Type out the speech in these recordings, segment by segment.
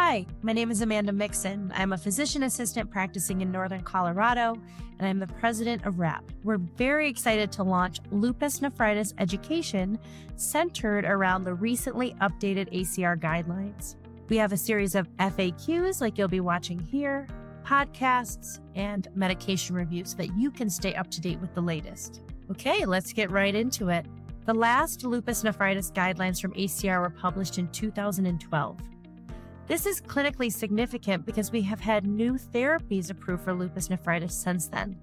Hi, my name is Amanda Mixon. I'm a physician assistant practicing in Northern Colorado, and I'm the president of WRAP. We're very excited to launch lupus nephritis education centered around the recently updated ACR guidelines. We have a series of FAQs like you'll be watching here, podcasts, and medication reviews so that you can stay up to date with the latest. Okay, let's get right into it. The last lupus nephritis guidelines from ACR were published in 2012. This is clinically significant because we have had new therapies approved for lupus nephritis since then.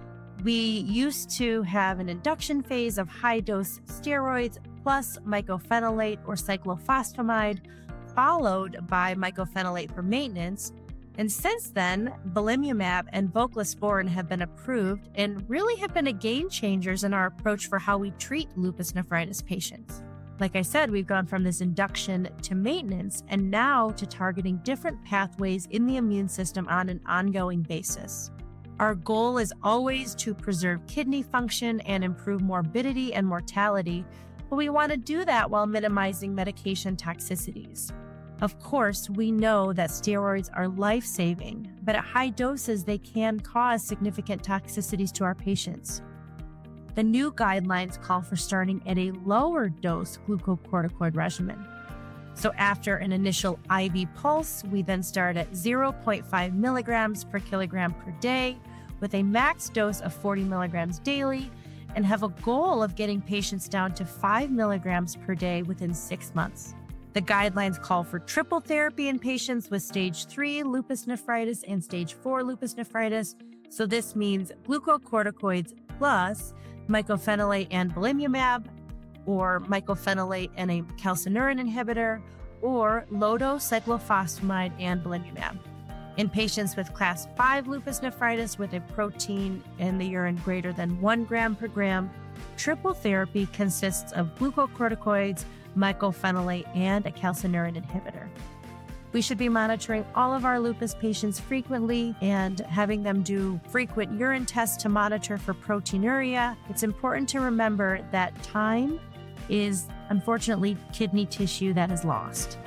We used to have an induction phase of high-dose steroids plus mycophenolate or cyclophosphamide, followed by mycophenolate for maintenance. And since then, belimumab and voclosporin have been approved and really have been a game changers in our approach for how we treat lupus nephritis patients. Like I said, we've gone from this induction to maintenance and now to targeting different pathways in the immune system on an ongoing basis. Our goal is always to preserve kidney function and improve morbidity and mortality, but we want to do that while minimizing medication toxicities. Of course, we know that steroids are life-saving, but at high doses, they can cause significant toxicities to our patients. The new guidelines call for starting at a lower dose glucocorticoid regimen. So after an initial IV pulse, we then start at 0.5 milligrams per kilogram per day with a max dose of 40 milligrams daily and have a goal of getting patients down to 5 milligrams per day within 6 months. The guidelines call for triple therapy in patients with stage 3 lupus nephritis and stage 4 lupus nephritis. So this means glucocorticoids plus mycophenolate and belimumab, or mycophenolate and a calcineurin inhibitor, or low-dose cyclophosphamide and belimumab. In patients with class 5 lupus nephritis with a protein in the urine greater than 1 gram per gram, triple therapy consists of glucocorticoids, mycophenolate, and a calcineurin inhibitor. We should be monitoring all of our lupus patients frequently and having them do frequent urine tests to monitor for proteinuria. It's important to remember that time is, unfortunately, kidney tissue that is lost.